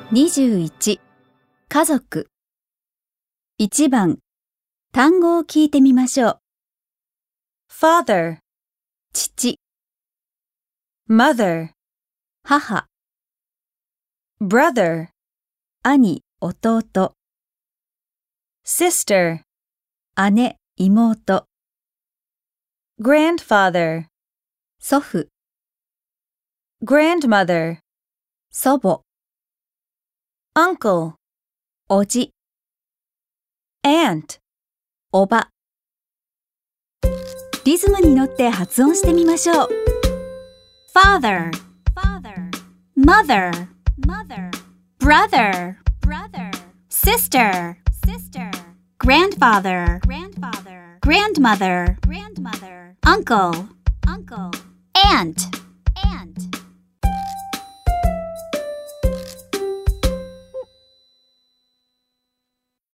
21、家族。1番、単語を聞いてみましょう。 father, 父、 mother, 母、 brother, 兄、弟、 sister, 姉、妹、 grandfather, 祖父、 grandmother, 祖母、 uncle, おじ、 aunt. おば。リズムに乗って発音してみましょう。 father, mother, brother, sister, grandfather, grandmother, uncle, aunt.